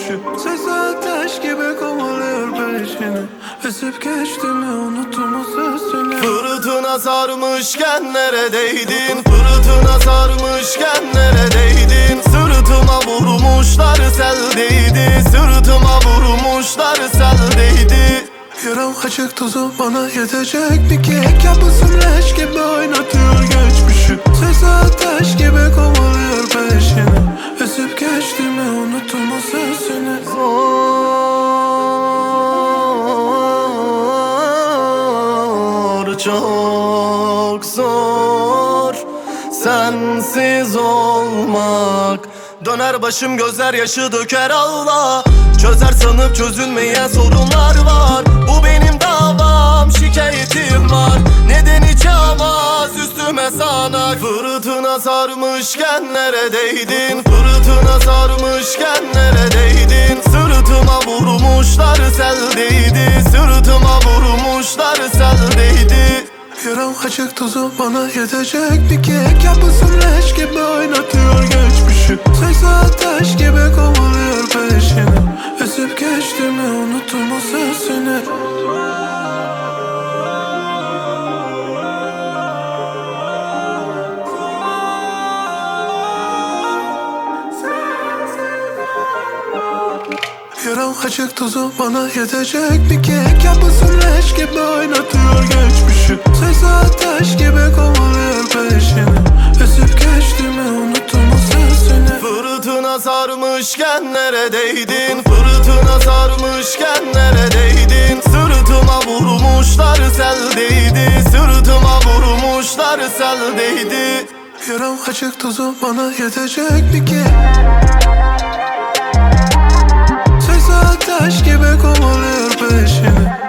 göçmüşüm. Sesi ateş gibi kovalıyor peşini. Esip geçti mi unuttum o sesini. Fırtına sarmışken neredeydin? Fırtına sarmışken neredeydin? Sırtıma vurmuşlar seldeydi. Sırtıma vurmuşlar seldeydi. Yaram açık tuzu bana yetecek bir kek. Yapısım leş gibi oynatıyor geçmişi. Sesi ateş gibi kovalıyor peşini. Esip geçti mi unuttum o sesini. Zor, çok zor sensiz olmak. Döner başım gözler yaşı döker ağla. Çözer sanıp çözülmeyen sorunlar var. Bu benim davam, şikayetim var. Neden hiç yağmaz üstüme sana? Fırtına sarmışken neredeydin? Fırtına sarmışken neredeydin? Sırtıma vurmuşlar seldeydi. Sırtıma vurmuşlar seldeydi. Yaram açık tuzu bana yetecek bir kek. Yapısım leş gibi oynatıyor geçmişi. Sesi ateş gibi kovalıyor peşini. Esip geçti mi unuttum o sesini. Yaram açık tuzu bana yetecek bir kek. Yapısım leş gibi oynatıyor geçmişi. Sesi ateş gibi kovalıyor peşini. Esip geçti mi unuttum o sesini. Fırtına sarmışken neredeydin? Fırtına sarmışken neredeydin? Sırtıma vurmuşlar seldeydi. Sırtıma vurmuşlar seldeydi. Yaram açık tuzu bana yetecek bir kek. Sesi ateş gibi kovalıyor peşini.